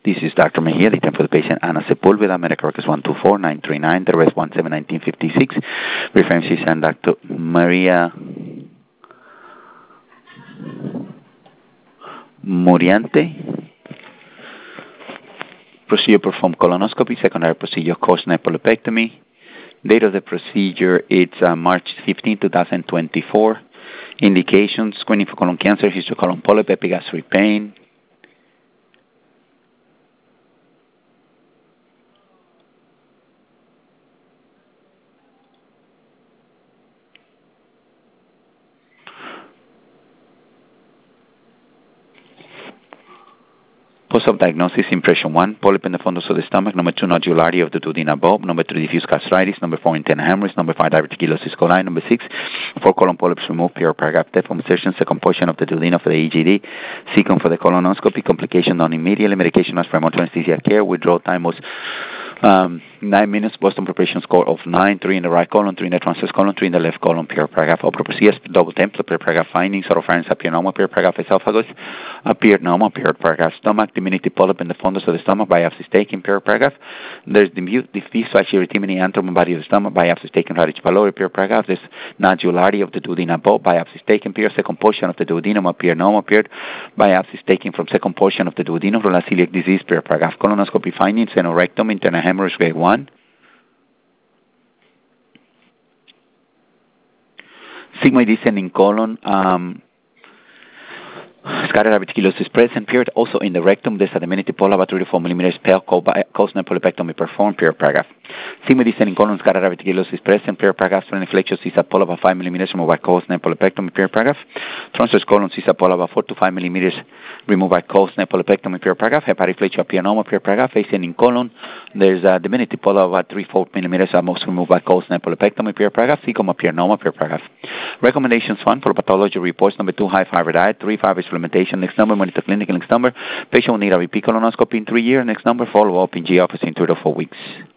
This is Dr. Mejia. The time for the patient, Ana Sepulveda. Medical records 124939. The rest 171956. References and Dr. Maria Muriante. Procedure performed colonoscopy. Secondary procedure caused nephrolepectomy. Date of the procedure, it's March 15, 2024. Indications, screening for colon cancer, history of colon polyp, epigastric pain. Post-op diagnosis, impression 1, polyp in the fundus of the stomach. Number 2, nodularity of the duodenal bulb. Number 3, diffuse gastritis. Number 4, internal hemorrhage. Number 5, diverticulosis coli. Number 6, 4 colon polyps removed, PR paragraph deform insertion, second portion of the duodenum for the EGD. Second for the colonoscopy, complication done immediately. Medication as primary anesthesia care. Withdrawal time was 9 minutes. Boston preparation score of 9, 3 in the right colon, 3 in the transverse colon, 3 in the left colon. PR paragraph upper procedures, double template, PR paragraph findings, oropharynx appeared normal, PR paragraph esophagus appeared normal, PR paragraph stomach, diminutive polyp in the fundus of the stomach, biopsies taken, PR paragraph. There's diffuse erythema antrum body of the stomach, biopsies taken, radius pylori, PR paragraph. There's nodularity of the duodenal bulb, biopsies taken, PR second portion of the duodenum appeared normal, PR biopsies taken from second portion of the duodenum, from celiac disease, PR paragraph colonoscopy findings, senorectum, internal hemorrhage grade 1. Sigmoid descending colon, scattered diverticulosis present, period. Also in the rectum, there's a diminutive polyp about 3 to 4 millimeters, pale, caused nephrolepectomy performed, period paragraph. Sigmoid descending colon, scattered diverticulosis present, period paragraph. Sterniflexion, cyst polyp about 5 millimeters, removed by caused nephrolepectomy, period paragraph. Transverse colon, cyst polyp about 4 to 5 millimeters, removed by caused nephrolepectomy, period paragraph. Hepatic flexure appear normal, period paragraph. Ascending colon, there's a diminutive polyp about 3-4 millimeters, most removed by caused nephrolepectomy, period paragraph. Cecum appear normal, period paragraph. Recommendations 1 for pathology reports. Number 2, high fiber diet. 3, fiber supplementation. Next number, monitor clinical. Next number, patient will need a repeat colonoscopy in 3 years. Next number, follow up in G office in 3 to 4 weeks.